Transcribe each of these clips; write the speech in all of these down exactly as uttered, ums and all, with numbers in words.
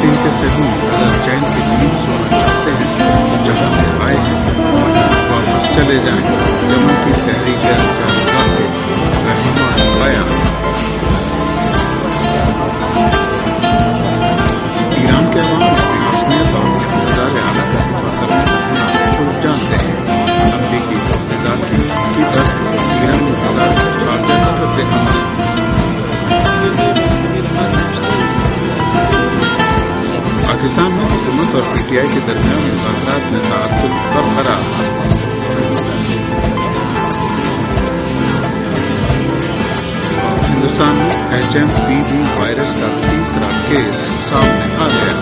فلسطین کے صحیح اگر چین کی نیند سونا چاہتے ہیں تو جہاں سے آئے ہیں واپس چلے جائیں. یمن کی تحریک انصار اللہ کے رہنما بیان. ایران کے عوام اپنی حاکمیت اور اقتدار اعلیٰ کا دفاع کرنے میں اپنا حصول جانتے ہیں. امریکی عہدیدار کی کی طرف ایرانی اقتدار کے خارجہ کا رد عمل. پاکستان میں حکومت اور پی ٹی آئی کے درمیان مذاکرات میں تعطل برقرار. ہندوستان میں H M P V virus کا تیسرا کیس سامنے آ گیا.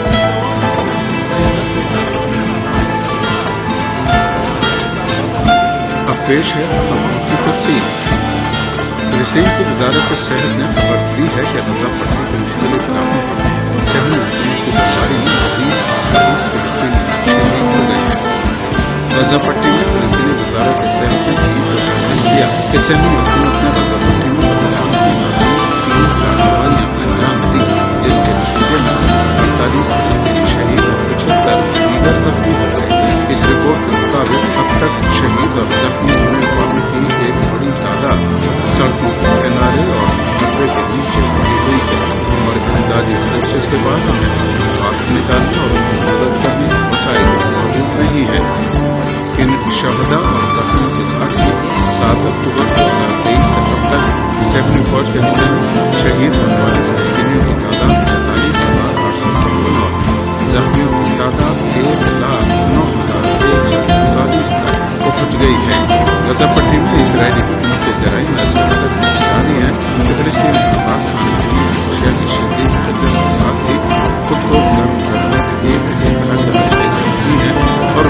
اب پیش ہے خبروں کی تفصیل. فلسطین کی وزارت صحت نے خبر دی ہے کہ غزہ پٹی کے مختلف علاقوں پر شہری حکومت کی بمباری میں مزید اٹھائیس فلسطینی شہید ہو گئے ہیں. غزہ پٹی میں فلسطینی وزارت صحت نے تین کو اعلان کیا کہ سہمی حکومت نے غزہ پٹی میں بدلام کی معصوم تین کارروائیاں انجام دی جس کے نتیجے میں اڑتالیس فلسطینی شہید اور پچہتر دیگر زخمی ہو گئے. اس رپورٹ کے مطابق اب تک شہید اور زخمی ہونے والوں کی ایک بڑی تعداد سڑکوں کنارے اور ملبے کے نیچے مری ہوئی ہے اور امدادی کوشش کے بعد ہمیں بات نکالنے اور مدد کرنے کے وسائل موجود نہیں ہے. ان شہدا اور زخمیوں کے ساتھ سات اکتوبر دو ہزار تیئیس سے اب تک سیکٹری فوج کے اندر شہید ہونے والے فلسطینیوں کی تعداد پینتالیس ہزار آٹھ سو چون اور زخمیوں کی تعداد ایک لاکھ نو ہزار ایک سو چالیس تک پہنچ گئی ہے. غزہ پٹی میں اسرائیلی حکومت کے جرائم ایسی حالت میں نشانی ہے کہ فلسطین کے پاس کھانے کے لیے اشیاء کی شدید قدر کے ساتھ ہی خود کو گرم کرنے کے لیے کسی طرح سے رسائی کرتی ہے اور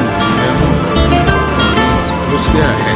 گھس گیا ہے.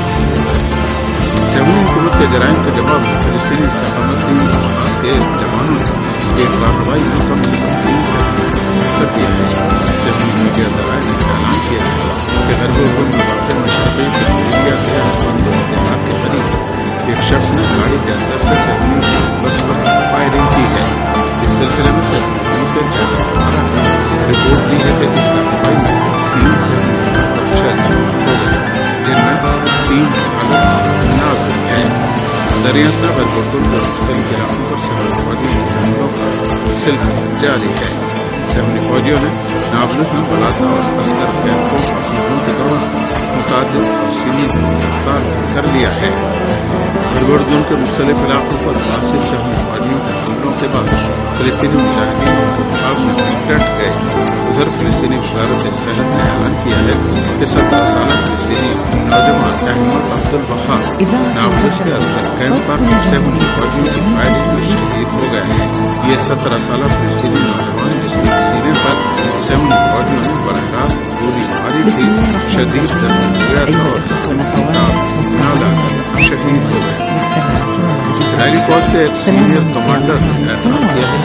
سیونی حکومت کے جرائم کے جواب میں فلسطینی سلامتی حماس کے جوانوں نے ایک کارروائی میں کم سے کم تین سے کر دیا ہے. سیونی میڈیا ذرائع نے اعلان کیا ہے کہ غرب اردن میں واقع مشرقی جمہوریہ کے بندوں کے ہاتھ کے قریب ایک شخص نے گاڑی کے اندر سے سیونی بس پر فائرنگ کی ہے. اس سلسلے میں سیونی حکومت کے چیئرمین نے رپورٹ دی ہے کہ اس کارروائی میں تین سے چھ ہو گئے جن میں تین حالت نازک ہیں. دریافت غرب اردن کے مختلف علاقوں پر سیونی فوجی حملوں کا سلسلہ جاری ہے. سیونی فوجیوں نے نابلغ میں بلاتا اور عسکر کیمپوں اور حملوں کے دوران متعدد فلسطینی کو گرفتار کر لیا ہے. غرب اردن کے مختلف علاقوں پر متاثر سیونی فوجیوں کے حملوں کے بعد فلسطینی مجاہدین کے مقابلے میں ڈٹ گئے. ادھر فلسطینی وزارت صحت نے اعلان کیا ہے کہ سترہ سالہ فلسطینی نوجوان احمد عبدالوہاب نابلغ کے عسکر کیمپ پر سیونی فوجیوں کی فائرنگ میں شہید ہو گئے ہیں. یہ سترہ سالہ فلسطینی نوجوان جس کے سینے پر سیونی فوجیوں نے براہ راست گولی ماری تھی شدید زخمی ہوا تھا اور نالا شہید ہو گئے. اسرائیلی فوج کے ایک سینئر کمانڈر نے اعتراض کیا ہے کہ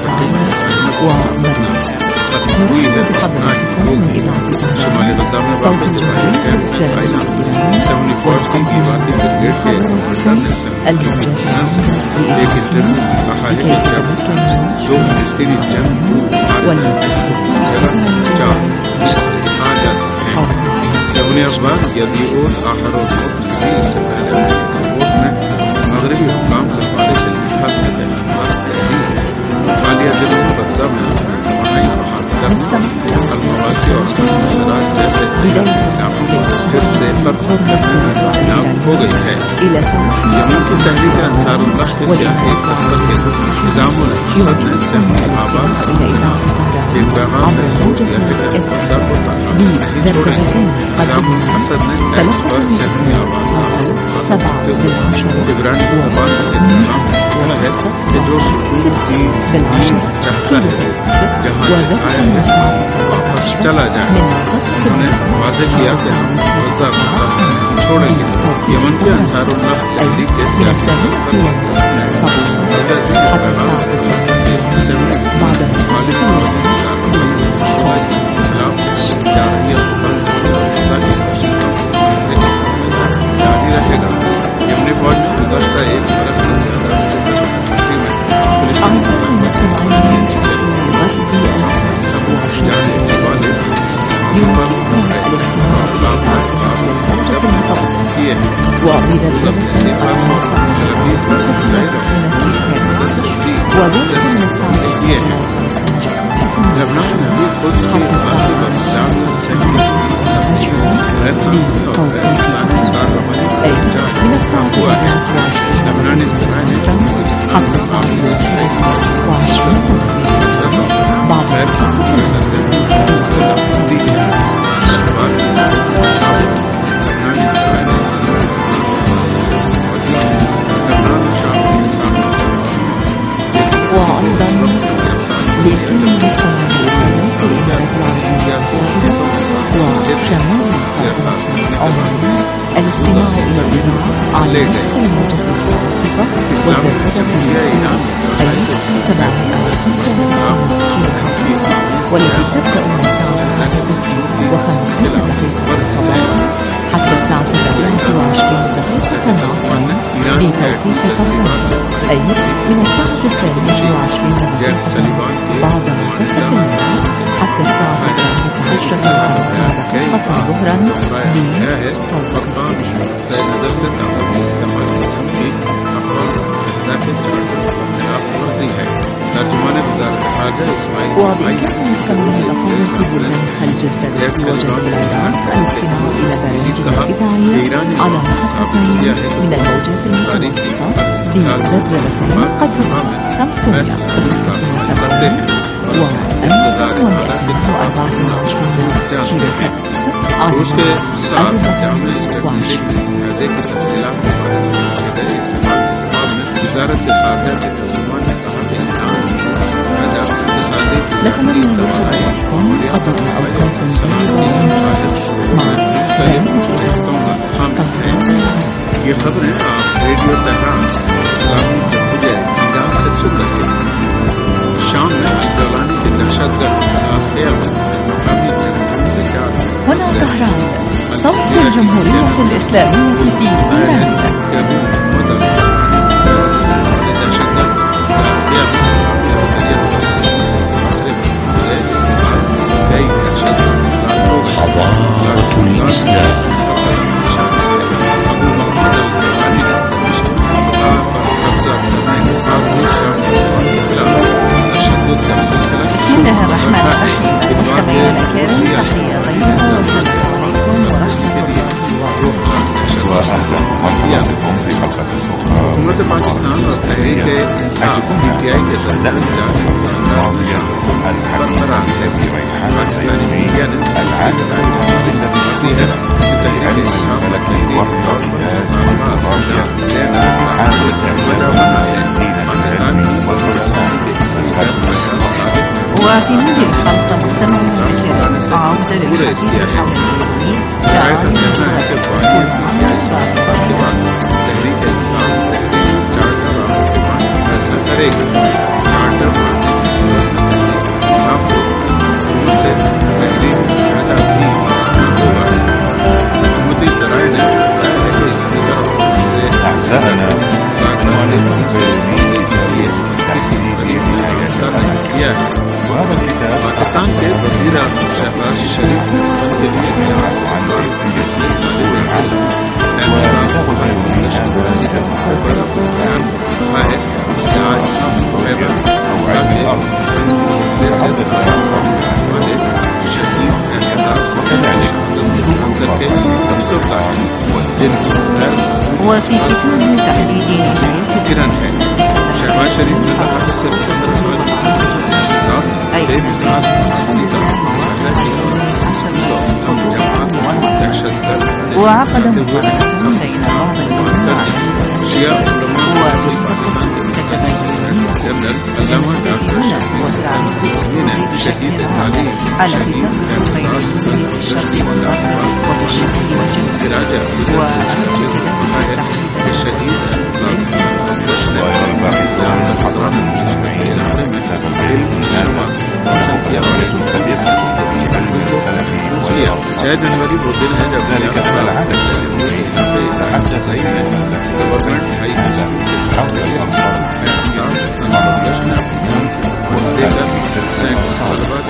ہوئی ہے شمالی غزہ میں واقع جبالی کیمپ میں تعینات سیونی فوج کی عبادی بریگیڈ کے کمانڈر نے سیونی کے بیان سے ایک انٹرویو میں کہا ہے کہ جب دو فلسطینی جنگ چار آ جاتے ہیں. سیونی اخبار یدیعوت آخر و اس سے پہلے رپورٹ میں مغربی حکام کے حوالے سے لکھا کہ بیانات تحریر حالیہ دنوں میں غزہ میں توانائی بحال کرنے المواسی اور مصرات جیسے علاقوں کو پھر سے فرق کرنے میں کامیاب ہو گئی ہے. یمن کی تحریک انصار اللہ کے سیاسی دفتر کے نظام المقصد نے سیونی آباد ایک پیغام میں سوچ دیا کہ غزہ کو تنہا نہیں چھوڑیں گے. نظام المقصد نے ایکس پر سیونی آباد کا کرتے ہوئے عبرانی زبان میں اطلاع کیا ہے کہ جو سکون کی دین چاہتا ہے جہاں سے آیا ہے واپس چلا جائے. انہوں نے واضح کیا کہ ہم غزہ کو تنہا نہیں چھوڑیں گے. یمن کے انصار اللہ تحریک کے سیاسی دفتر نے جاری رہے گا. یمنی فوج نے گزشتہ ایک برس سے زیادہ يمكنكم الاستماع إلى إذاعتنا بالدرجة المتوسطة وبردة المساء خمسة وستين كيلو هرتز وبردة المساء السابعة لبنان القدس عاصمة الشعب السنين أي من الساعة الرابعة لبنان حتى الساعة الثالثة وعشرين بعد منتصف وأيضا بإمكان الاستماع لقناة الإذاعة العربية وشمال الصحراء عموما الاستماع إلى الإذاعة على نفس الموجة المتوسطة والدرجة الأولى أي سبعمائة وخمسة وستين كيلو هرتز والتي تبدأ من الساعة الخامسة وخمسين دقيقة صباحا حتى الساعة الرابعة وعشرين دقيقة عصرا بتوقيت طهران أي من الساعة الثانية وعشرين دقيقة بعد منتصف الليل حتى الساعة الثالثة عشرة وخمسين دقيقة ظهرا وبإمكان المستمعين الأفاضل في بلدان خليج الفارس وجنوب العراق الاستماع إلى برامجنا الإذاعية على محطتين من الموجات المتوسطة بذبذبتين قدرها خمسمائة وستة وسبعين وألف ومائتين وأربعة وعشرين كيلو هرتز على الرقم نتمنى لكم قضاء أوقات طيبة مع برنامج یہ خبریں آپ ریڈیو تہران اسلامی جمہوریہ ایران سے سن رہے ہیں. شام میں جولانی کے دہشت گرد خلاف مقامی هنا طهران صوت الجمهورية الإسلامية في إيران. حضارة الإسلام بسم الله الرحمن الرحيم. مستمعينا الكرام تحية طيبة والسلام عليكم ورحمة الله وأهلا ومرحبا بكم في حلقة أخرى. حکومت پاکستان اور Tehreek Insaf P T I کے درمیان الماضية الحديث في ريحانة العلمية العادة فيها بتحريك الملك والرائدة والقضايا حالة الدين العلمي والرسالة. وفي هذه الحلقة مستمعينا الكرام عودة للحديث حول التنمية كعالم تحریک انصاف چارٹر اور فیصلہ کرے گا. چارٹر ماننے کی صورت میں انصاف کو حکومت سے تحریر پیدا بھی نہ ہوگا. حکومتی ذرائع نے بتایا ہے کہ اسپیکر آفس سے أعزائنا نعلم بالمين کسی طریقے کا فیصلہ کیا ہے. وهذا الكتاب پاکستان کے وزیر اعظم شہباز شریف کے لیے وفي كتاب تحديد نهاية کرن ہے. شہباز شریف نے کہا کہ صرف پندرہ سال أي بے مثال وعقد مقابلة بين بعض المجموعات شیعہ علماء جنرال علامہ ڈاکٹر شہید تعلیم التي تفرق بين الدين في الشرق والغرب وفي الشمال والجنوب الشهيد والباحثون الحضرات المجتمعين كتاب العلم چھ جنوری وہ دن ہے جب ذلك من العادة الجمهورية تحدث إلى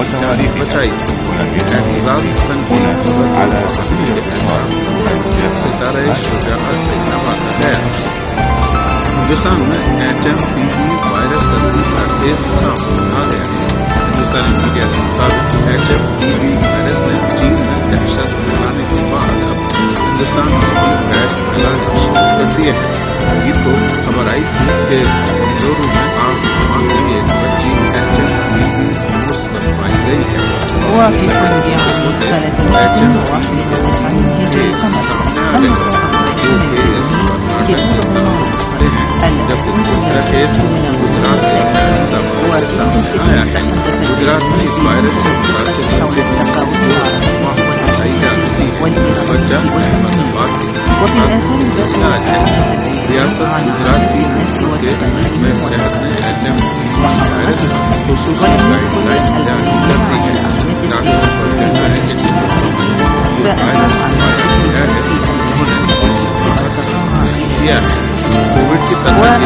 وتواريخ بچائی اعتراض تنقید على سبيل الاختصار ستارہ شجاعت سے نوازا گیا۔ ہندوستان میں H M P V virus کا تیسرا کیس سامنے آ گیا ہے۔ ہندوستانی میڈیا کے مطابق H M P V virus نے چین میں دہشت پھیلانے کے بعد اب ہندوستان میں بھی بیچ پھیلانا شروع کر دیے ہیں۔ یہ تو خبر آئی تھی کہ کمزوروں میں آگ کمان کے لیے بچی ایچ ایم پی وی مثبت پائی گئی ہے۔ وفي كل عام سنة واحد وتسعين هجري تمت أمر جب دوسرا کیس گجرات کے گجرات میں اس وائرس سے متاثر ہونے کی بتائی جاتی ہے۔ وجہ احمد آباد کے علاج ہے۔ ریاست گجرات کی کے میں صحت نے ایچ ایم پی وائرس کا خصوصی گائیڈ لائن جاری کر دی ہے۔ ڈاکٹر پر کہنا ہے کہ جن لوگوں میں یہ وائرس پایا گیا ہے انہوں نے کیا ہے۔ کووڈ کی طرح آیا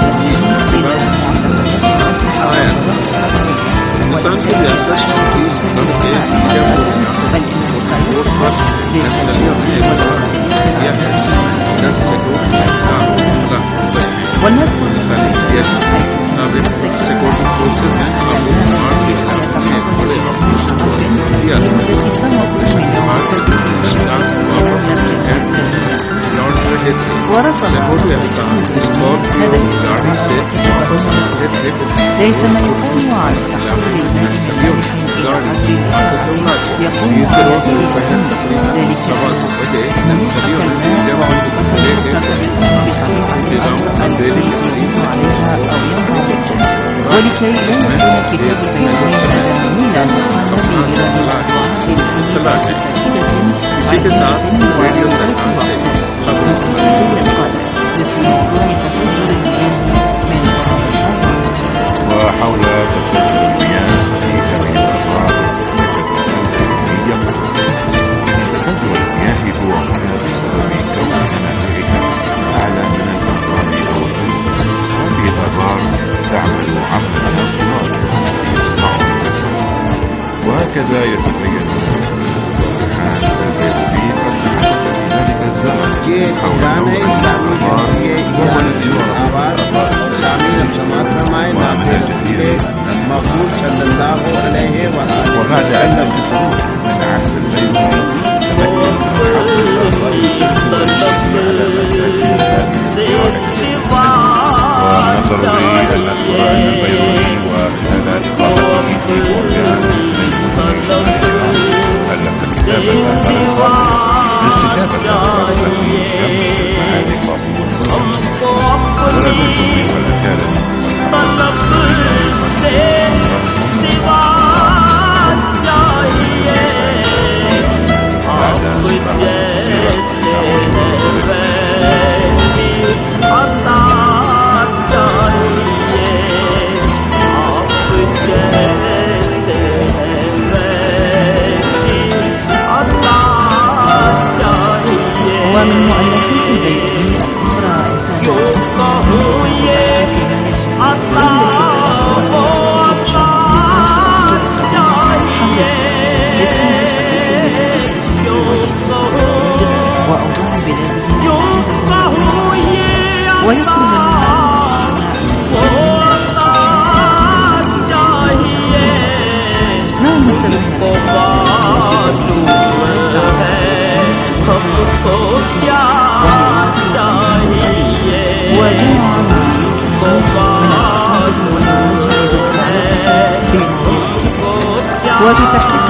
ہندوستان کی ریاست تیس کر کے جب روڈ پر نکسلیوں نے کیا ہے دس سے دو لاکھ لاکھ روپے ہیں۔ ہندوستانی میڈیا کے مطابق سیکورٹی فورسز نے ابو عمار کے علاقے میں ایک بڑے آپریشن کو کیا تھا۔ آپریشن کے بعد شکار واپس لوٹ رہے تھے۔ سیکورٹی اہلکار اسکارپیو گاڑی سے واپس آ رہے تھے تو علاقے میں نکسلیوں نے گاڑی آگے سے اڑا دیا۔ عید کے روز دوپہر تقریباً سوا دو بجے نکسلیوں نے جوان لے کے کے گاؤں اندھیری کے قریب ولكي لا يكون كتاب اسی کے ساتھ ریڈیو تہران سے خبریں وحول تفجير المياه في سبيل الأسرار يقول إن تفجر المياه هو هنا بسبب كون منابعها أعلى من الأمطار أو الغيث. هذه الآبار تعمل عمل الأنصار يصنع النسل، وهكذا يتبين الرجحان الجاذبي قد حدث في ذلك الزمن حول نوع الآبار وولد ورقة ومن الجدير مقبول صلى الله عليه وآله وبعد عدة قرون من عصر البيضاء تمكن حفظ الآبار على الأساس الثاني ونظروا إلى الأسوار البيضاء وإلى إقامته في برجان من المدن ألف كتاب الآبار الفاضلة لاستجابة لطلب الشمس وهذه قاصمة الصلاة ولا زلت في الرسالة ومن مؤلفات البيضاء الأخرى وأوضاع بلادهم ويخرج ما وفي تحقيق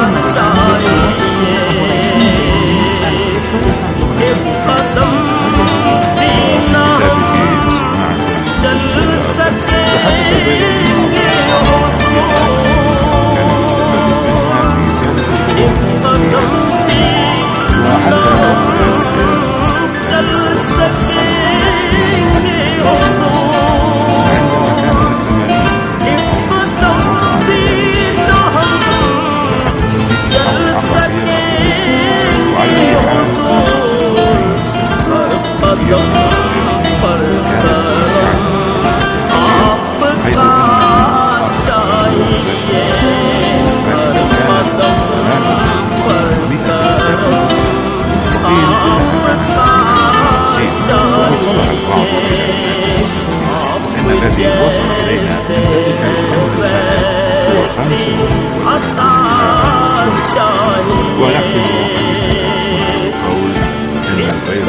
ويحسب قول إن البيض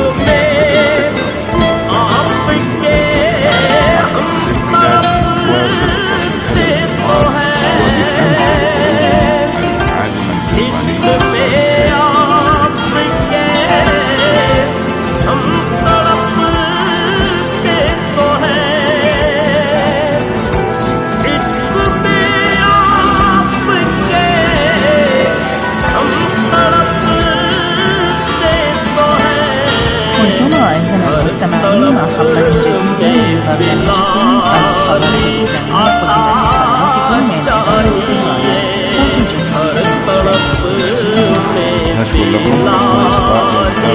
نشكر لكم الإصغاء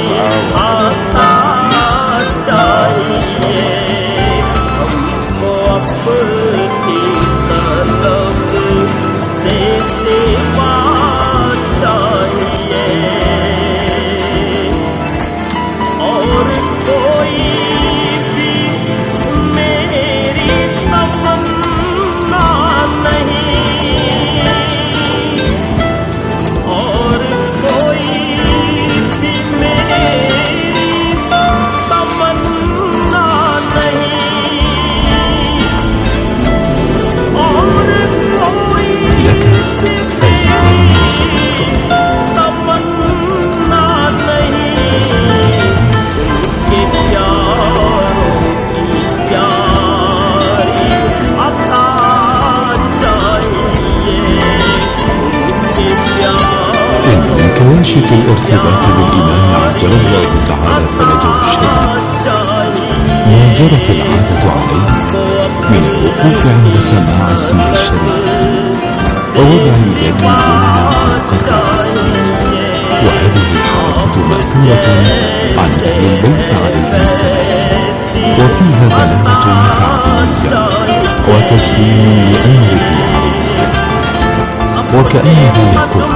كواشف الارتباط بالإمام عجل الله تعالى فرجه الشريف ما جرت العادة عليه من الوقوف عند سماع اسمه الشريف ووضع اليد اليمنى فوق الرأس، وهذه الحركة مأثورة عن أهل البيت عليه السلام، وفيها دلالة تعظيمية وتسليم لأمره عليه السلام، وكأنه يقول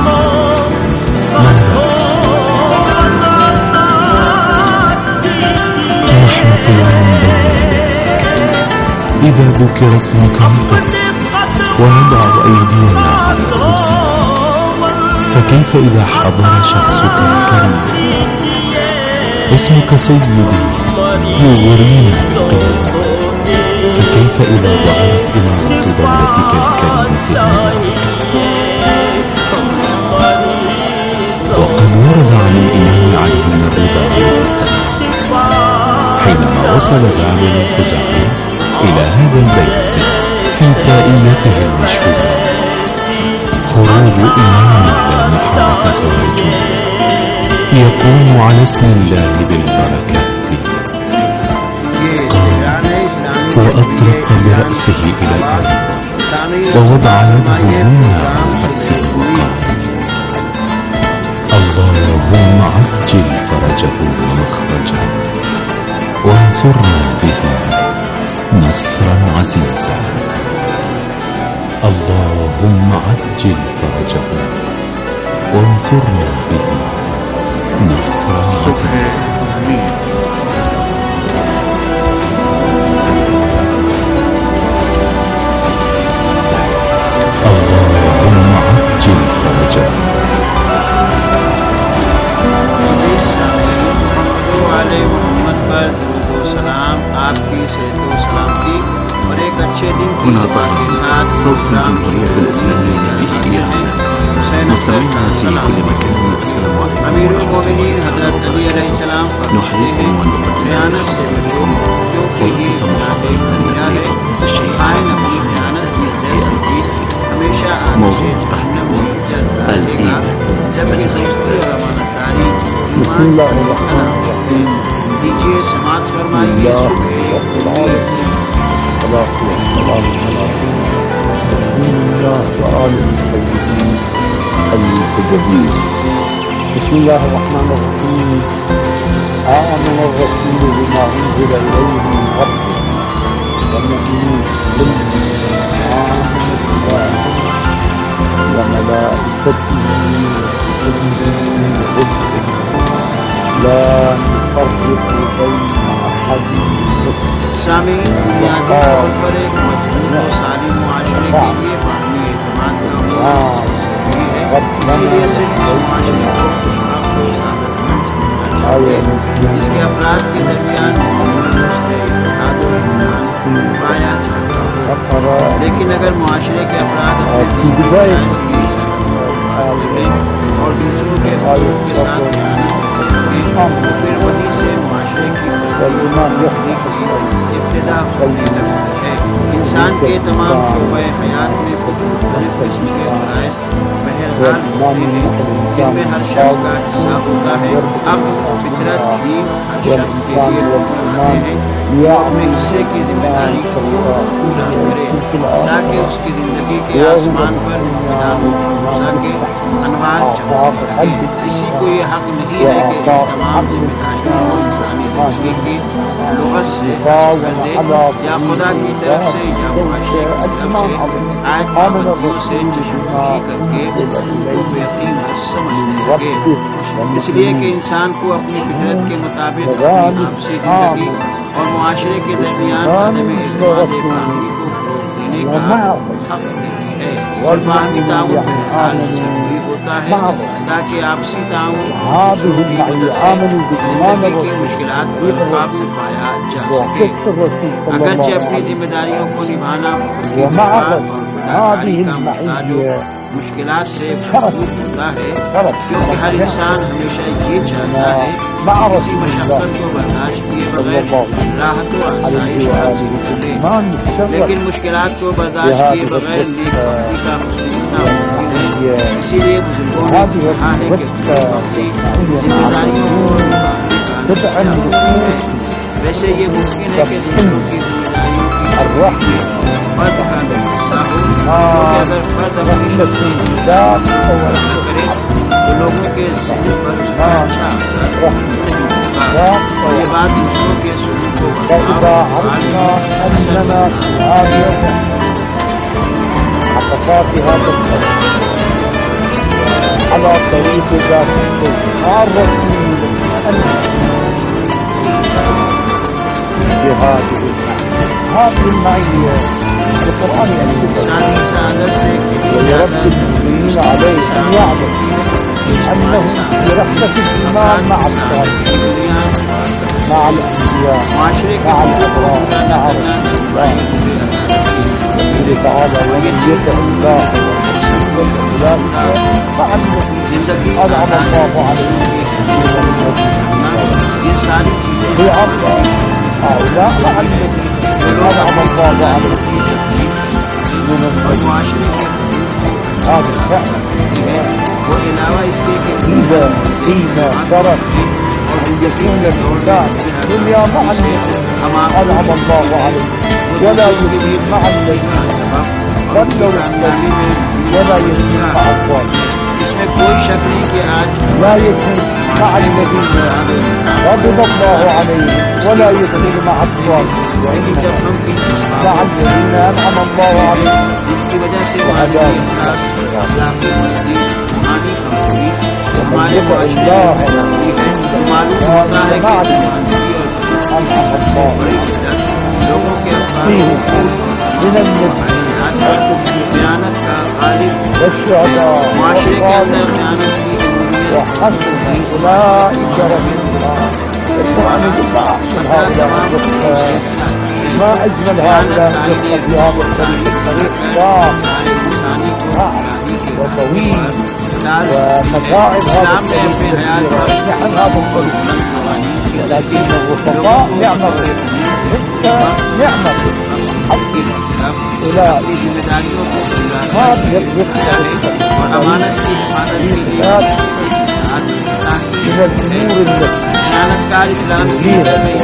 نحن قيام بين يديك إذا ذكر اسمك نطق ونضع أيدينا على رؤوسنا، فكيف إذا حضر شخصك الكريم اسمك سيدي يغرينا بالقيام، فكيف إذا ظهرت إمارة دولتك الكريمة المباركة. وقد ورد عن الإمام علي بن الرضا عليه السلام حينما وصل جابر الخزاعي إلى هذا البيت في تائيته المشهورة: خروج إمام لا محالة خارجه يقوم على اسم الله بالبركات. قام وأطرق برأسه إلى الأرض ووضع يده هنا على رأسه وقال: اللهم عجل فرجه ومخرجه وانصرنا به نصرا عزيزا. اللهم عجل فرجه وانصرنا به نصرا عزيزا. اللهم عجل فرجه. هنا طبعا صوت الجمهورية الإسلامية في إيران. مستمعينا في كل مكان، السلام عليكم ورحمة الله وبركاته. نحييكم ونقدم لكم خلاصة محاضرة لفضيلة الشيخ موضوع تحدث الإيمان بالغيب. بسم الله الرحمن الرحيم. سماعت فرمائیے والصلاة والسلام على رسول الله وآله الطيبين المجددين. بسم الله الرحمن الرحيم. آمن الرسول بما أنزل إليه من ربه والمؤمنون كل آمن بالله وملائكته وكتبه ورسله لا نفرق بين أحد سامعین بنیادی طور پر ایک مضبوط و سالم معاشرے کے لیے باہمی اعتماد کا اسی لیے صرف معاشرے کو خوشحال کو سعادت مند سمجھنا چاہیے اس کے افراد کے درمیان پایا جاتا ہو. لیکن اگر معاشرے کے افراد اپنے اور دوسروں کے حقوق کے ساتھ تو پھر وہیں سے معاشرے کی ابتدا ہونے لگتی ہے. انسان کے تمام شعبۂ حیات میں کچھ مختلف قسم کے فرائض بہرحال ہوتے ہیں جن میں ہر شخص کا حصہ ہوتا ہے. اب فطرت دین ہر شخص کے لیے بناتے ہیں وہ اپنے حصے کی ذمہ داری کو پورا کرے تاکہ اس کی زندگی کے آسمان پر اطمینان کے انوار چمکنے لگے. کسی کو یہ حق نہیں ہے کہ اس تمام ذمہ داریوں کو انسانی زندگی کی لغت سے کر دے یا خدا کی طرف سے یا معاشرے کی طرف سے آیت پابندیوں سے چشمپوشی کر کے وہ یقین سمجھنے لگے. اس لیے کہ انسان کو اپنی فطرت کے مطابق اپنی آپسی زندگی اور معاشرے کے درمیان عدم اعتماد باہمی کو فروغ دینے کا حق ہے. اور باہمی تعاون بہرحال ضروری ہوتا ہے تاکہ آپسی تعاون زندگی کی مشکلات پر قابو پایا جا سکے. اگرچہ اپنی ذمہ داریوں کو نبھانا اور کا محتاج مشکلات سے بھرپور ہوتا ہے کیونکہ ہر انسان ہمیشہ یہ چاہتا ہے کہ کسی مشقت کو برداشت کیے بغیر راحت و آسائش حاصل کرے. لیکن مشکلات کو برداشت کیے بغیر نیک بختی کا حصول نہ ممکن ہے. اسی لیے بزرگوں نے کہا ہے کہ بختی ذمہ داریوں کو نبھانے کا ضرور ہے. ویسے یہ ممکن ہے کہ دوسروں کی ذمہ داریوں کی فرد کا حصہ ہو کیونکہ اگر فرد اپنی شخصیت کرے تو لوگوں کے ذہن پر اچھا اثر ہوگا اور یہ بات دوسروں کے سلوک کو هذه المعية القرآن ورب المؤمنين عليه أن يعلم أنه برحمة الإيمان مع الصالحين مع الأنبياء مع الأبرار مع الأنبياء. يقول تعالى ومن يطع الله والرسول والأولئك مع الذين أنعم الله عليهم في عرض هؤلاء مع الذين أنعم الله عليهم من المعاشرة. هذا الفعل إذا فيما ترك أن يكون الإنسان الدنيا مع الذين أنعم الله عليهم ولا يكون مع الذين ضلوا الذين ولا يكون مع الظالمين. اس میں کوئی شک نہیں کہ آج لا يكون مع الذين غضب الله عليهم ولا يكون مع الظالمين مع الذين أنعم الله عليهم جن کی وجہ سے ہمارے معلوم ہوتا ہے کہ لوگوں کے خیانت کا غالب معاشرے کے اندر خیانت کی ما أجمل هؤلاء يبقى في هذا الطريق طريق ضاق وطويل ومتاعب هذا الطريق نحن هذا الطريق لكن الرفقاء نعمة نعمة أولئك هذه الرفقة امانت کی حفاظت کے لیے من الأمور التي خیانتکار اسلام کی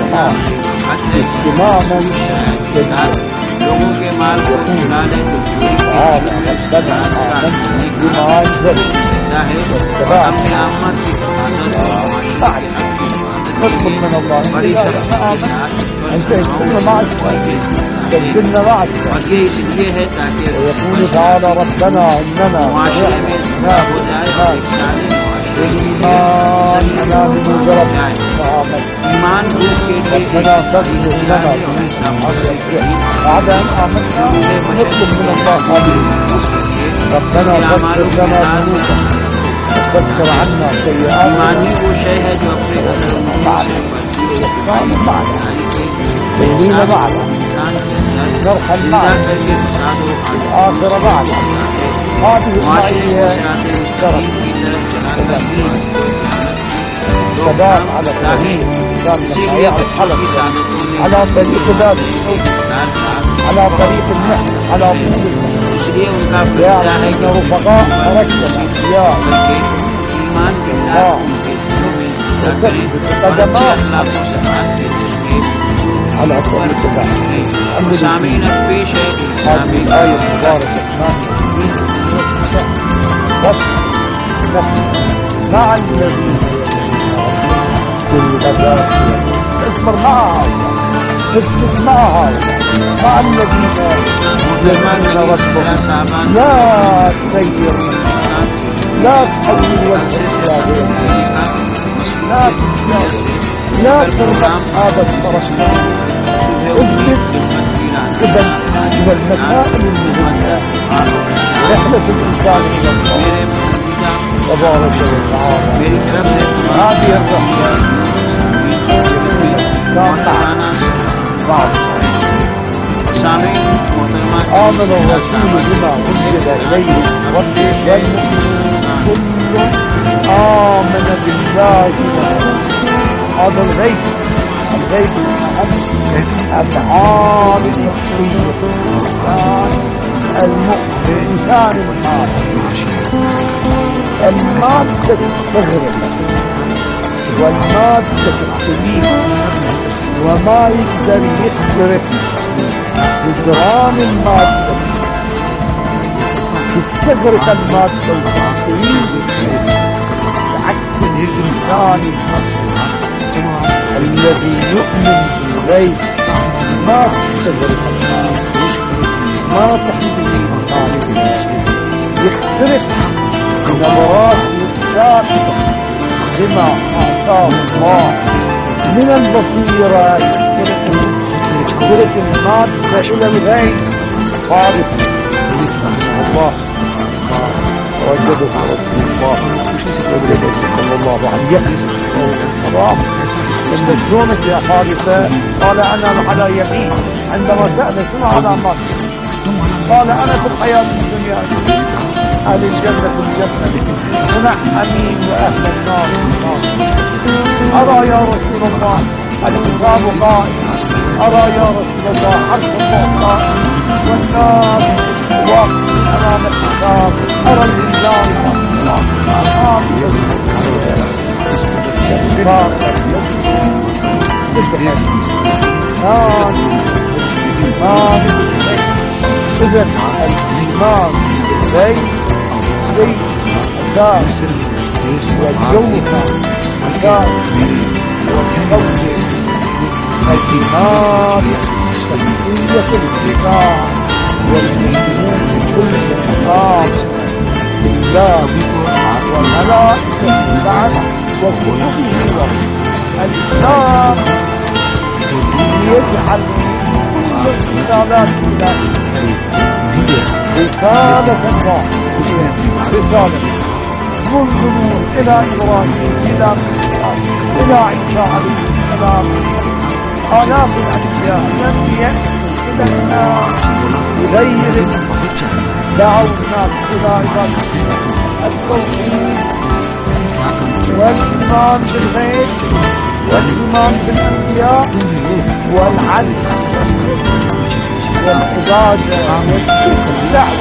اهتماما لوگوں کے مال کو چرانے بما أنزل اپنے آمد کی حفاظت نطلب من الله بڑی سختی کے ساتھ أن تكون معك تكون معك اور یہ اس لیے ہے تاکہ ويقول تعالى ربنا إننا معاشرے میں زندہ ہو جائے اور ایک سالے الإيمان أمام الجرب ایمان روح کے لیے ربنا فضل لنا بعد أن آمنا نطلب من الله هذه इसके अमालों की मिसाल ईमान ही वो शय है जो अपने असर से इंसान के अंदर जिंदा करके फसाद और मुआशरे को सिराते मुस्तकीम की तरफ चलाकर ताकि इसीलिए बच्चों की सादतों में على طريق ذات على طريق النحو على طول इसलिए उनका फरिज़ा है कि रफ़क़ा रकब या बल्कि ईमान के साथ उनके दिलों में जगह करें और अच्छे अखलाक़ों से बात के तरीके على طريق ذات सामीन अब पेश है هذه الآية المباركة مع الذين كل ذات اصبر معها اصبر معها مع الذين يدعون ربهم لا تغير لا تحول وجهك لا لا ترفع هذا الطرف اثبت اذا الى المسائل المهمه رحله الانسان الى الله تبارك وتعالى هذه الرحله آمن الرسول بما أنزل إليه ربه والمؤمنون كل آمن بالله هذا الغيب الغيب الحال الشخصية المؤمن إنسان الحال المادة تغرق والمادة تحتويه وما يقدر يخترق بجرام المادة تستغرق المادة وتحتويه بعكس الإنسان الذي يؤمن بالغيب ما تستغرق المادة ما تحتويه المادة يخترق نظرات الساقطة بما أعطاه الله من البصيرة يخترق المادة إلى الغيب خالص الله وجده رسول الله وجده صلى الله عليه وسلم الله لما شلونك يا خالصة قال أنا على يمين عندما سأل شنو على مصر قال أنا في الحياة الدنيا أهل الجنة الجنة هنا أمين وأهل النار النار أرى يا رسول الله الكتاب قائم أرى يا رسول الله حرف الله قائم والنار واقف أمام الكتاب أرى الإنسان أمام النار إذن الإيمان بين بين الناس والجوهر الناس والقول الإيمان تحقية الإيمان والمؤمنون بكل مقام بالله والملائكة بعد وكتبه الإسلام يجعل كل الرسالات الإلهية رسالة الله رسالة منذ نوح إلى إبراهيم إلى موسى إلى عيسى عليه السلام آلاف الأنبياء لم يأتوا إلى الناس بغير دعوا الناس إلى عبادة التوحيد والإيمان بالغيب والإيمان بالأنبياء والعدل والعبادة والدعوة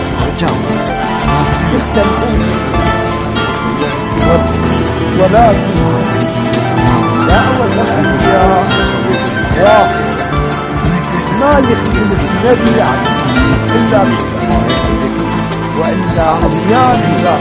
ولكن دعوة الأنبياء واحد ما يختلف النبي عنه إلا بالسماء وإلا أديان الله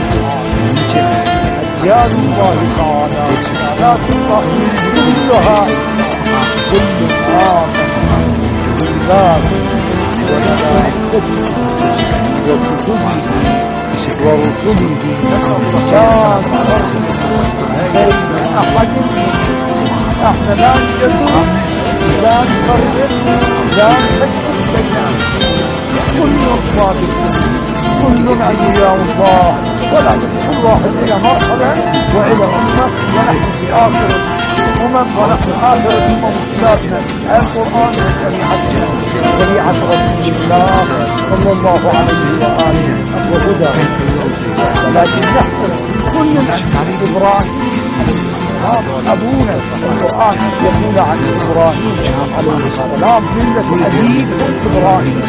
أديان الله تعالى رسالات الله كلها كل آمن بالله وملائكته وكتبه ورسله كان بين أحد احنا لا نجدد لا نقرر لا نفكر بيننا كل الصادقين كل أنبياء الله ولا كل واحد إلى مرحلة وإلى أمة ونحن في آخر الأمم ونحن آخر الأمم أستاذنا القرآن وشريعتنا شريعة رسول الله صلى الله عليه وآله وهدى. ولكن نحن كل الأشعار إبراهيم أبونا القرآن يقول عن إبراهيم عليه السلام ملة أبيه إبراهيم،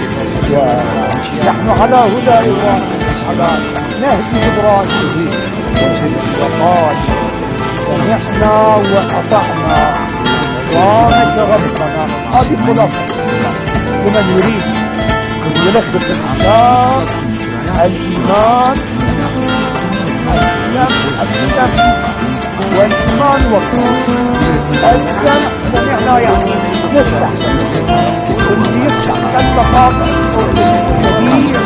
ونحن على هدى إبراهيم على نهج إبراهيم. وقال سمعنا وأطعنا غفرانك ربنا. هذه خلاصة لمن يريد يلخبط الإسلام الإيمان الإسلام والإيمان وقوم الإسلام. سمعنا يعني نفتح واللي يفتح كالبقاطع الكبير.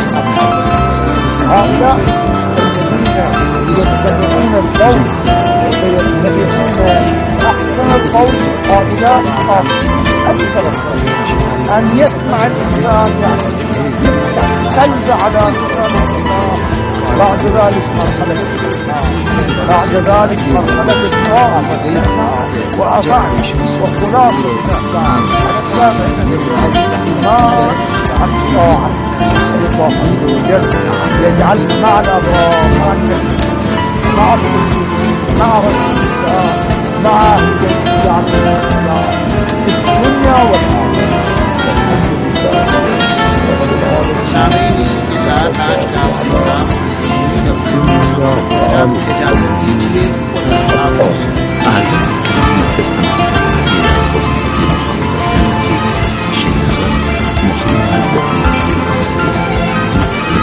هؤلاء الذين يتبعون القول ويتبعون أحسن القول هؤلاء أكثر أن يسمع الإنسان يعني يفتح قلبه على الإسلام. بعد ذلك مرحلة بعد ذلك مرحلة الإسلام وأطاعت وخلاصة الإسلام الإيمان عن الطاعة. يجعل مع الأبرار مع النبي مع مع رسول الله مع الإسلام في الدنيا والآخرة. سامعين इसी के साथ आज का प्रोग्राम आप इजाजत दीजिए। أعزائي تستمعون إلى فرصة الشيخ محمد مسجد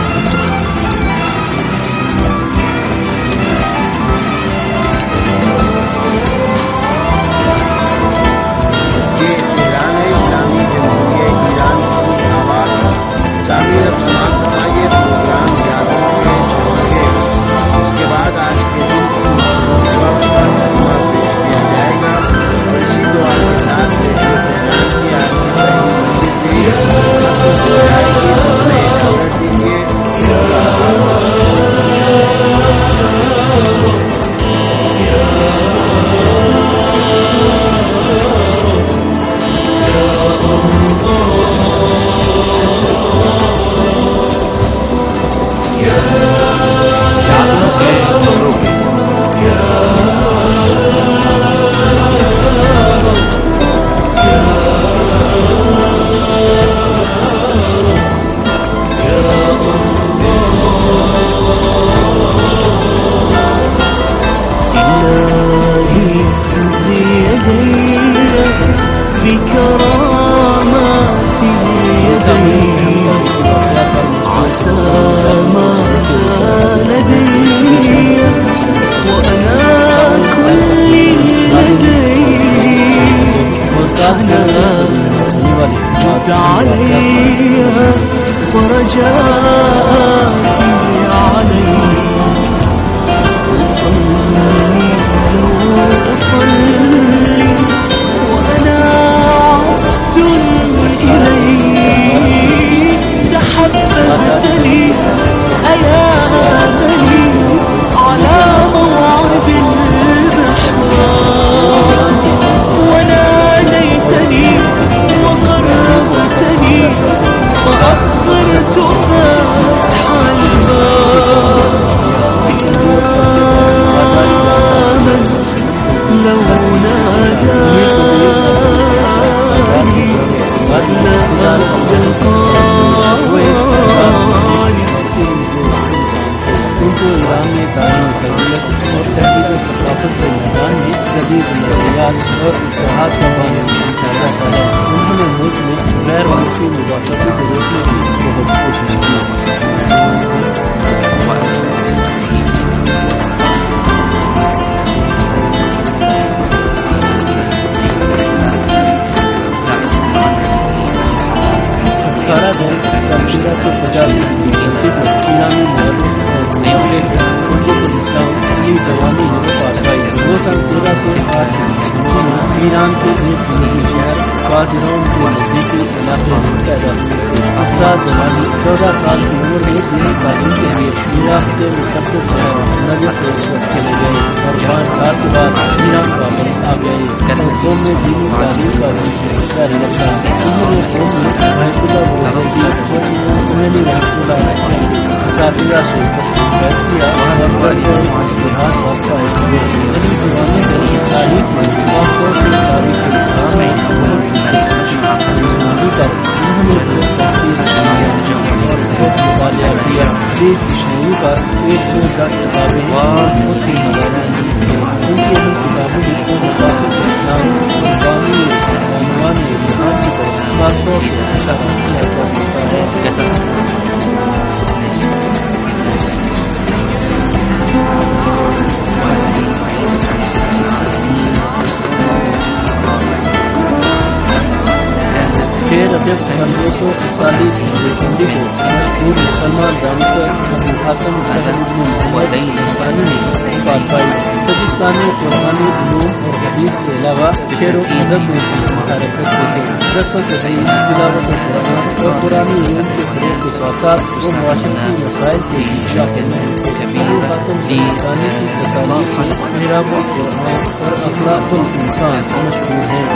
ایران کے ایک مہی شہر بازرون کے نزدیکی علاقے میں پیدا ہوئے. استاد جمالی چودہ سال کی عمر میں دینی تعلیم کے لیے عراق کے مقدس شہر نجف کو چلے گئے اور پانچ سال کے بعد ایران واپس آ گئے اور قوم میں دینی تعلیم کا سلسلہ جاری رکھا. انہوں نے قوم میں رحمۃ اللہ وزیدی خمینی رحمۃ اللہ علیہ کے اساتذہ سے بیعت کیا اور بڑے اتحاد واسطہ ہوئے. سبھی زبانوں میں تاریخ میں خاص طور سے تاریخ اسلام میں اسلامی پر انہوں نے بہت تحقیق اور بہت مطالعہ کیا. دیش کشمیری پر ایک سو دس کتابیں اور بہت ہی مدارس ان کی ان کتابوں میں کو مقاصد اسلام قربانی عنوان جہاد کی خاص طور سے اشارہ کیا جا سکتا ہے. شیر رجب پندرہ سو اکتالیس ہندی کو مشہور مسلمان دانشور ابو حاتم سہل بن محمد ہندوستانی نے وفات پائی. سجستان میں قرآنی علوم اور حدیث کے علاوہ شعر و ادب میں بھی مہارت رکھتے تھے. رسم و تحریر، تلاوت قرآن اور قرآنی علوم کے فروغ کے ساتھ ساتھ وہ معاشرتی مسائل کے بھی شاغل ہیں. ابو حاتم سجستانی کی تصانیف محراب القرآن اور اخلاق الانسان مشہور ہیں.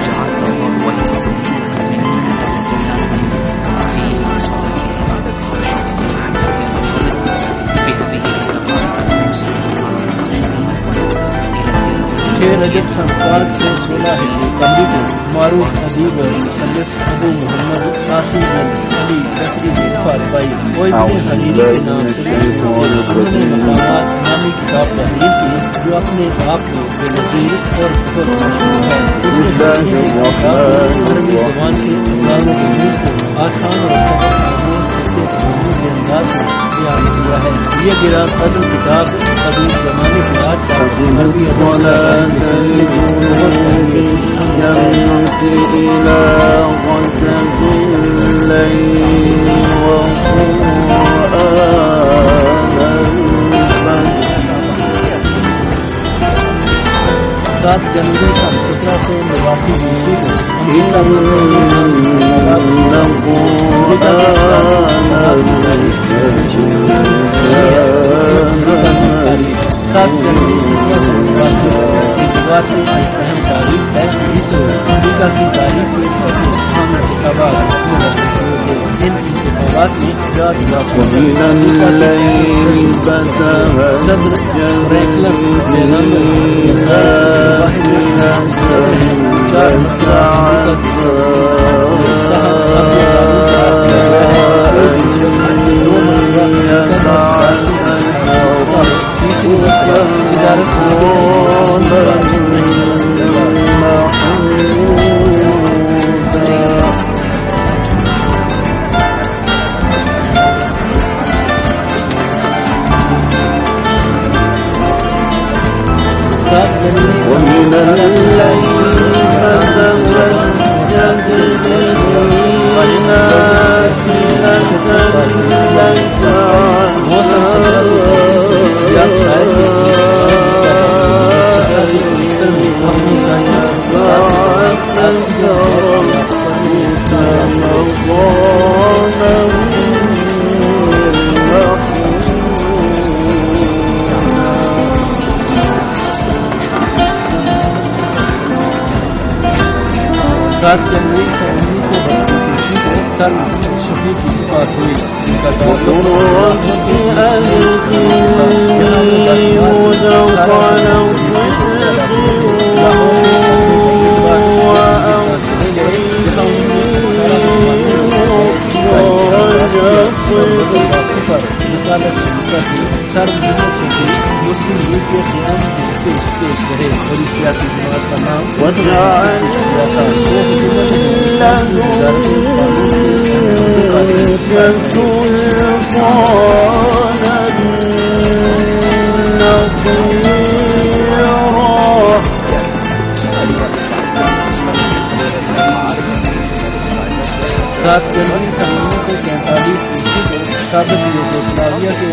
رجب سن پانچ سو سولہ ہجری قمری کو معروف ادیب اور مصنف ابو محمد قاسم بن علی لشکری نے وفات پائی. وہ ابن خلیل کے نام سے انہوں نے مقامات نامی کتاب تحریر کی جو اپنے آپ کو بے نظیر اور بہت مشہور ہے. عربی زبان کے انداز و تمیز کو آسان اور سبق آموز سے محمود انداز میں بیان کیا ہے. یہ گرا قدر کتاب قدیم زمانے کے بعد کا عربی سات جنوری سن سترہ سو نواسی عیسوی کو سات جنوری اہم تاریخ ہے. امریکہ کی تاریخ میں ایسے اہم انتخابات جن انتخابات میں صدر فرینکلن سات جنوری سے انیس سو بتیس کو سر شفیع کی وفات ہوئی. ان کا سر مسلم لیگ کے قیام کے اسٹیج رہے اور اس سیاسی جماعت کا نام سات جنوری سن انیس سو سینتالیس عیسوی کو سابق یوگوسلاویہ کے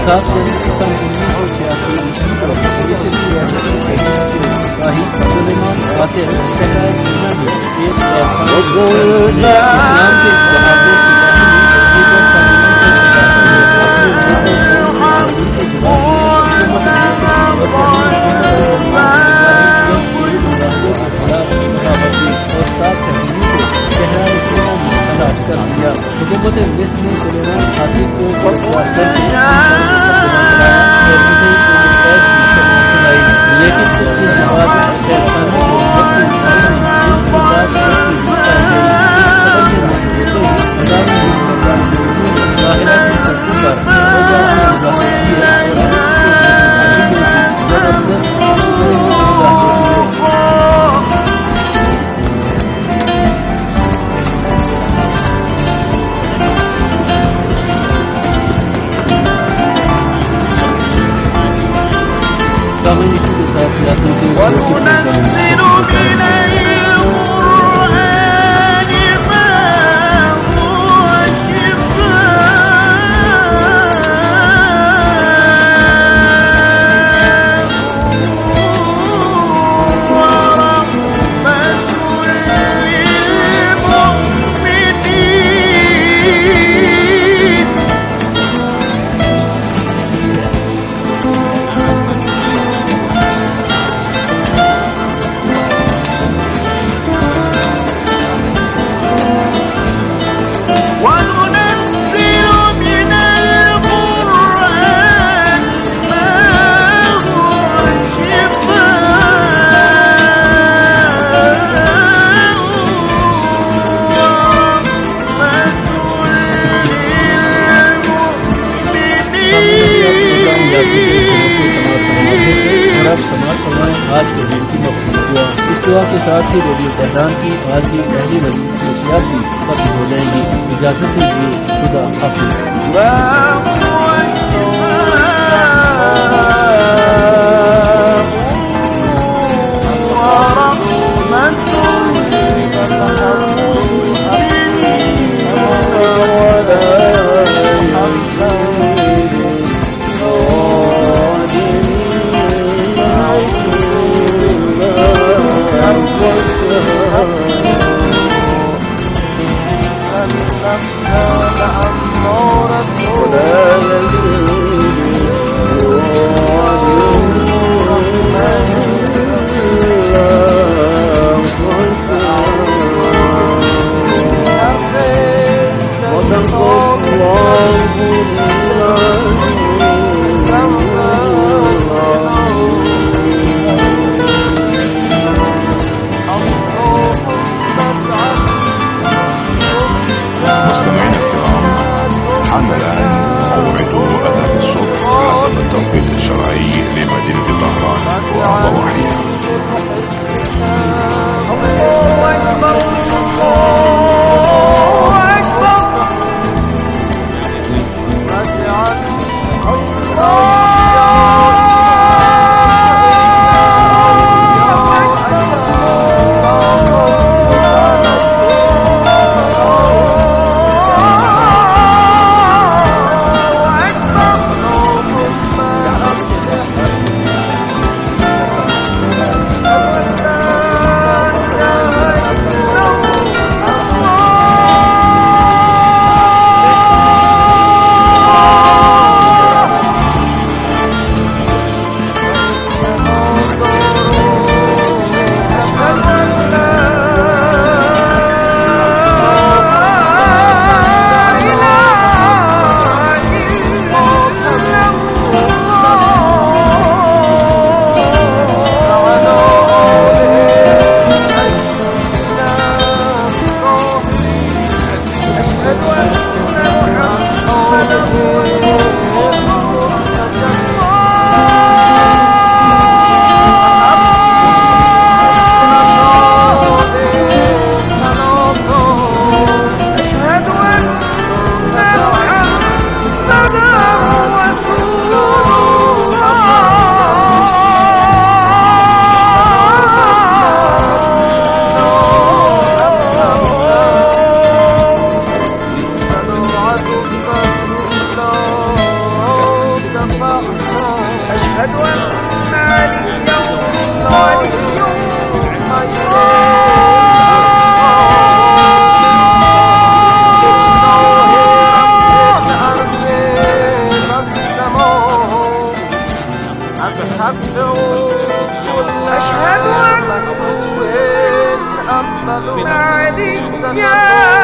साफ चरित्र सन उन्नीस सौ छियासी ईस्वी को मिस्र की रियासत के सिपाही सुलेमान फातेह सहराए दुनिया में एक ऐसा इस्लाम के बहादुर हुकूमत मिस्र ने सुलेमान फातेह को वास्ते लेकिन इसके जवाब के साथ ही रेडियो तेहरान की आज की पहली नशियात भी खत्म हो जाएंगी। इजाजत दीजिए, खुदा हाफिज़। أشهد أن عليا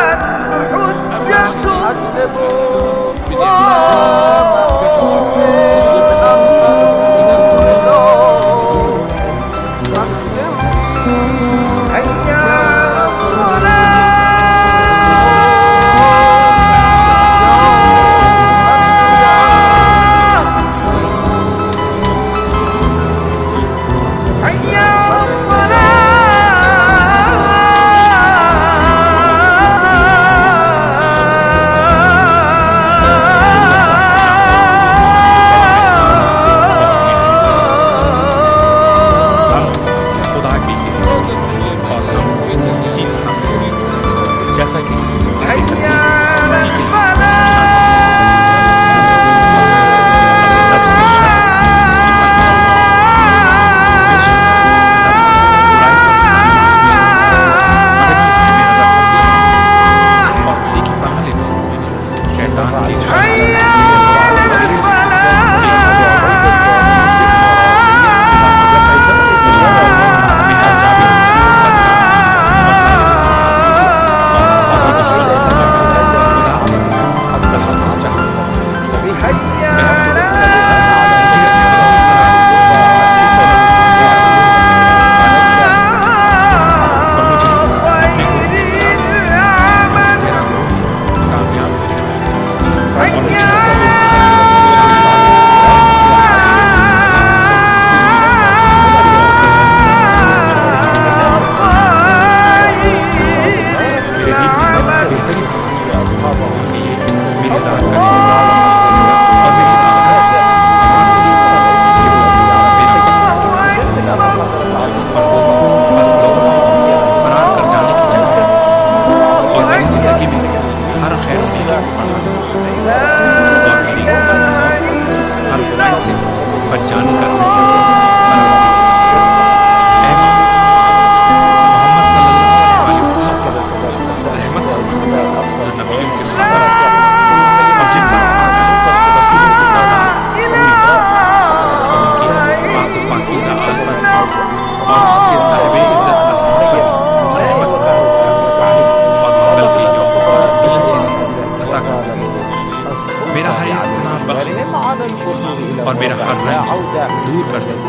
اور میرا ہر رنج دور کر دے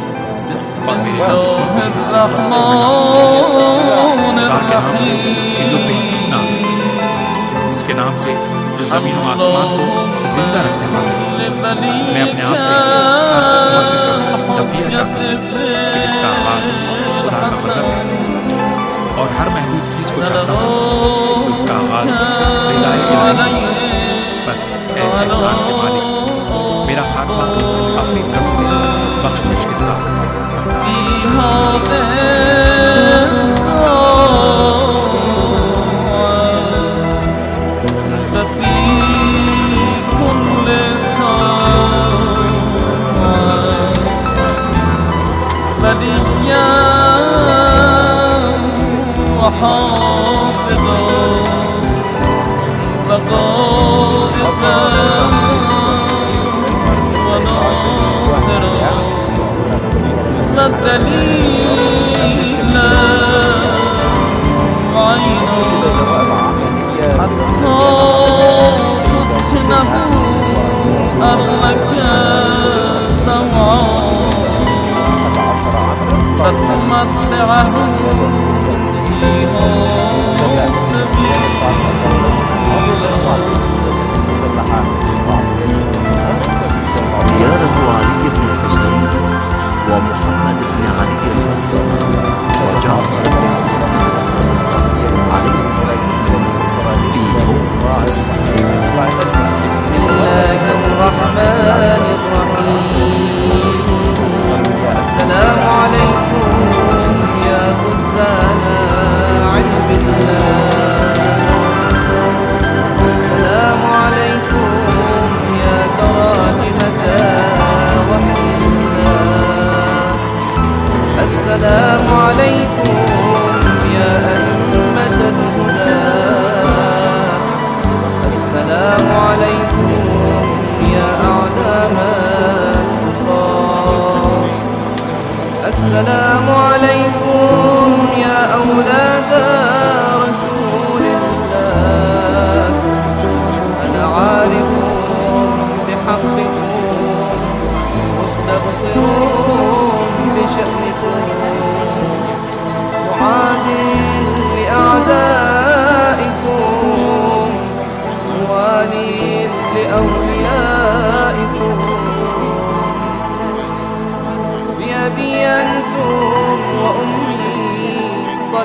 اور میرے نام اس کے نام سے جو زمین و آسمان کو زندہ رکھنے والا میں اپنے آپ سے ہر دفعہ چاہتا ہوں کہ جس کا آغاز خدا کا غضب ہے اور ہر محدود چیز کو چاہتا ہوں کہ اس کا آغاز رضائے الہی ہے. بس اے احسان کے مالک میرا خاتمہ اپنی طرف سے بخشش کے ساتھ زيارة علي بن الحسين ومحمد بن علي وجعفر بن علي في موقع. بسم الله الرحمن الرحيم. السلام عليكم يا خزان علم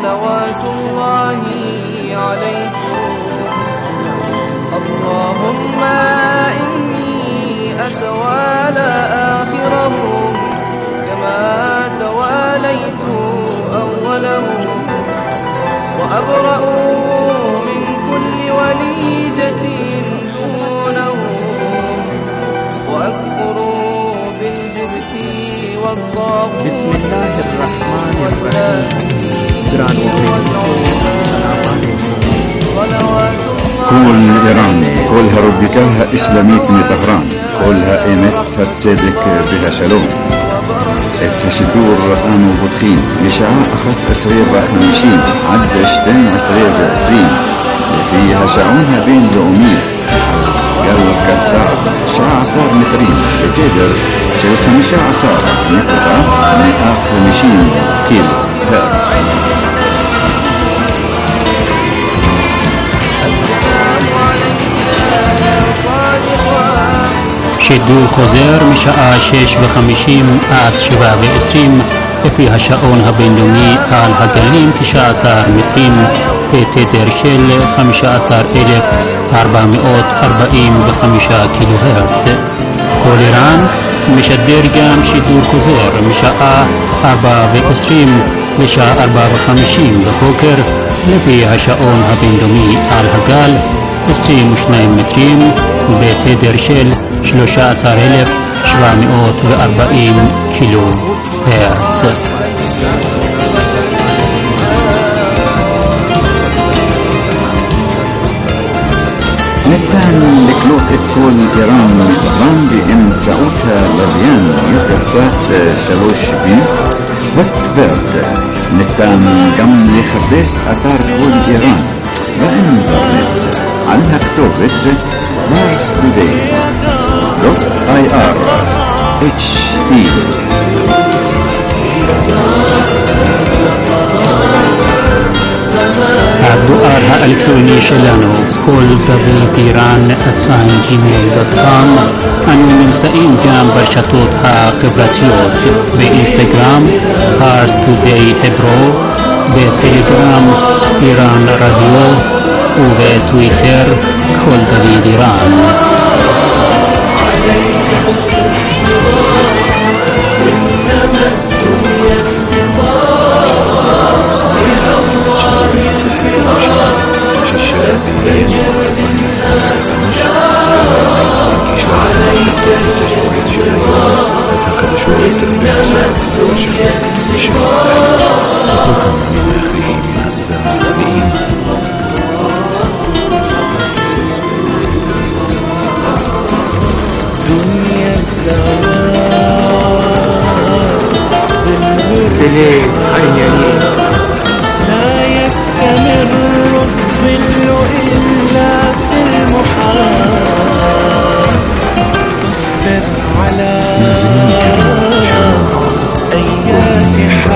صلوات الله عليكم. اللهم إني أتوالى آخرهم كما تواليت أولهم، وأبرأ من كل وليدة دونهم، وأكفر بالجبت والطاغوت. بسم الله الرحمن الرحيم. كل إيران كلها ربكها إسلاميت من طهران، كلها إيمت فتسيدك بها شلوم. الشدور رقانو بطخين لشعاء أخذ أسرير خمسين عد شتين أسرير عشرين فيها شعونها بين لؤمية قال قد صار شعاء صار مترين بتقدر شو خمسة عصار نقطة مئة خمسين كيلو هرتز. שידור חוזר משעה שש וחמישים עד שבע ועשרים לפי השעון הבינלאומי על הגלים תשע עשרה מטרים בתדר של חמישה עשר אלף ארבע מאות ארבעים וחמישה קילו הרץ. כל איראן משדר גם שידור חוזר משעה ארבע ועשרים לשעה ארבע וחמישים בבוקר לפי השעון הבינלאומי על הגל עשרים ושניים מטרים בתדר של שלושה עשר אלף שבע מאות וארבעים קילו הרץ. ניתן לקלוט את כל איראן גם באמצעות הלוויין יוטלסאט שלוש בי וטברט. ניתן גם לחפש אתר כל איראן באינטרנט על הכתובת פארס טודיי دوت اي ار اتش دي. הדואר האלקטרוני שלנו כל דוד איראן at gmail dot com. אנו נמצאים גם ברשתות החברתיות באינסטגרם פארס טודיי hebro, בטלגרם איראן רדיו ובטוויטר כל דוד איראן. لا يستمر الظل إلا في المحال، اصبر على أيات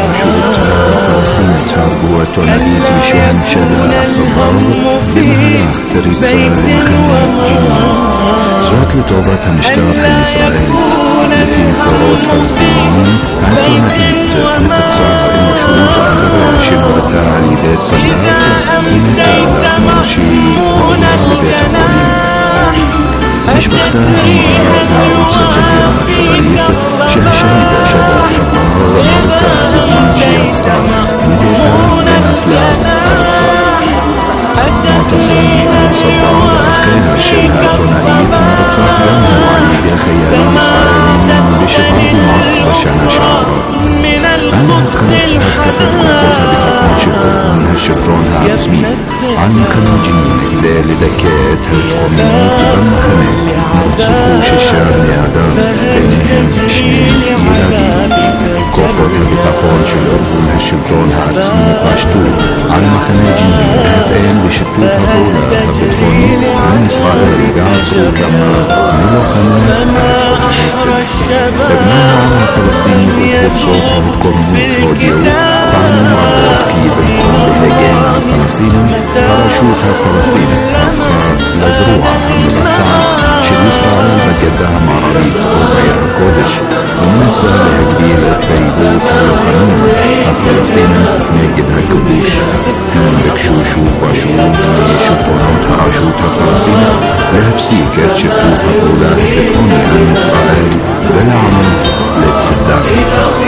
وتناديت بشأن شداء الصبار بمهلاك تريد صالح زوت لطوبة مشتاق الإسرائيل لفي قرارات فلسطين عطونائيت لقصار المشروط على شنورة عيدات صلاة إنتاء مرشي وغلال بيت الظليم مش بختار داود سجفيرا كبريت شهشايدة شداء الصبار مرتا بزمان شيات طار مديتا بين أفلام أرضا معتصم صبار كان شبه ثنائية مرتا لأنه عيد خيالي إسرائيلي بشفاء مارس بشأن شعر أنا أدخلت هتكفف قوتها بخطوة شبه من هالشبرون هاتسمي عن خناجين إلى لدكات هالتخمينات بالمخنة مرتسقوش الشام لآدم بينهم شنين يلاقي كوكوتها بتفون شلعبون هالشبرون هاتسمي باشتو عن مخناجين هاتين بشتوف هذولا فبتخوني عن إسرائيل قاعدوا كما ملو خناجين ابنها عن فلسطين بتخوض صوتها بتكون روديو طعنوا ربوط كي بنكون بهجين عن فلسطين فرشوتها فلسطين أفكار لزروعة من الرسعة شد إسرائيل بجدها معرضية وغير القدش ومن السهل هكبير بيروت ولبنان الفلسطيني نجد هالكبوش من بكشوش وباشون شطونات هراشوت الفلسطيني لهفسي كات شفتوها أولى بتكوني عن إسرائيل بلا عمل لتصدقني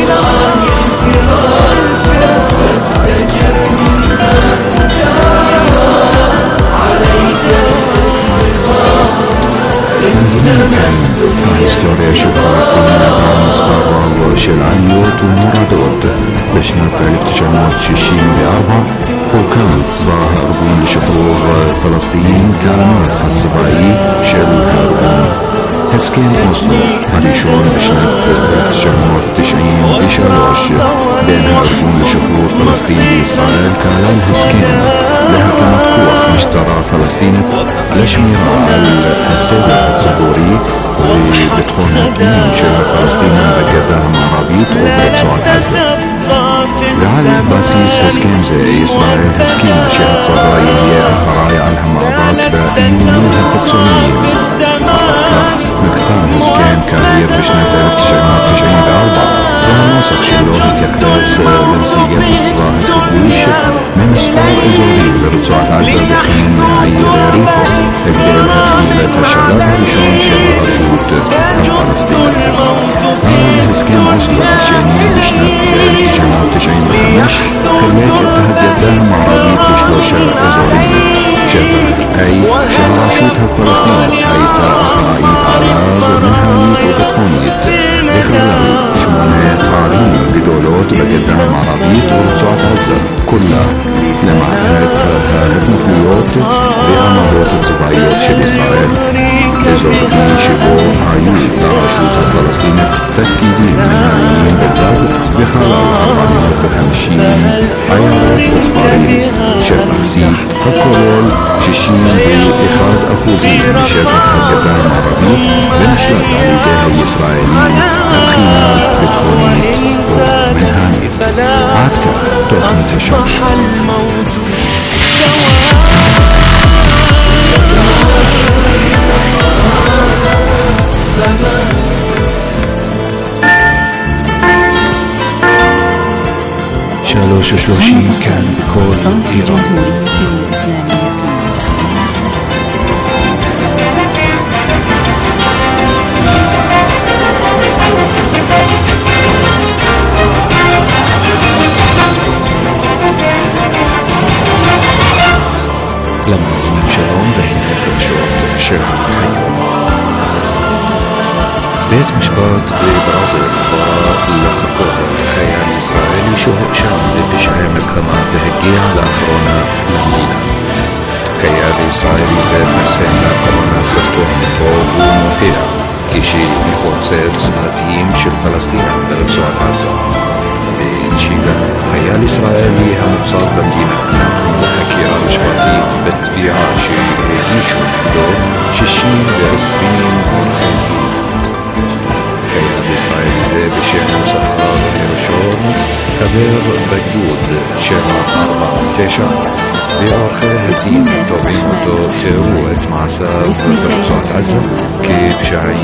من زمان كان هايستوريا شو فلسطين برامز برا وشل عيوت ومرادوت بشنة ألف وتسعمية وستين وأربعة وكانت صباح أرجون لشحرور فلسطين كانت الصباعي شل هارون هسكين أصله هريشون بشنة ألف وتسعمية وتسعين وشلوش بين هارون لشحرور فلسطين بإسرائيل كان هسكين لها كانت قوة مشترى فلسطين لشميرة على السيدة الصبوري وبتكون اثنين شبه فلسطين بقدها معربيط وبرצועת عזה. لعل باسيس هسكين زي إسرائيل هسكين شهد صدري هي أخراي على المعرضات بإيمونها الفتسونيين مختار هسكين كبير بشنة ألف وتسعمية وتسعين وأربعة ونوثق شلوه يقتبس لنسيجات الصباح الكبوش من مسطار إزوري برצועת عזה بحين عير ريفو تقدر تخيلة الشباب هرشون شبه رشوت الفلسطيني هذا هسكين أصله الشيني بشنة ألف وتسعمية وتسعين وخمسة خليت التهديدان معربيط بشلوشة إزورية شبه أي شبه رشوت الفلسطيني حيث أخرائيت على ومنها وبتخونيت بخلال شمونات قارين بدولات بقدام عربيت ورצועת عזה كلها لمعهد هالمخلوقات بأمارات الصباعيات شل إسرائيل إزوري شبو عيوب لرشوت الفلسطيني تأكيدين نهائيين بالذات بخلال أربعمية وخمسين عيارات وخفارين شل أحسين ككولول ششين بإخاد أخوزين بشركة هالقدام عربيت بنشلات عليها الإسرائيليين الخيمة بتخوني ومنهاني عادك توقن تشعر شالوش وشلوشين كان كل إيران لما زين شلون بين شوط شرح بيت مشبات ببرازيل لخطوة خيال إسرائيلي شو شام بتشعر مكما تهجيع لأفرونا لمدينة خيال إسرائيلي زي مرسين لأفرونا سرطوه مطوب وموفيع كيشي مخوصات مزيم شل فلسطين برצועת عזה بنشيلة خيال إسرائيلي همبصاد بمدينة نعم بحكيرا مشباتي بتبيعا شي هيجيشو دور ششين بعسرين ونخيطين خيال إسرائيل ذا بشيء مسخر يرشون كبير بجود شهر أربعة تشعر بآخر الدين طبيعته تروت مع ساب برçoעת عזה كيف شعرين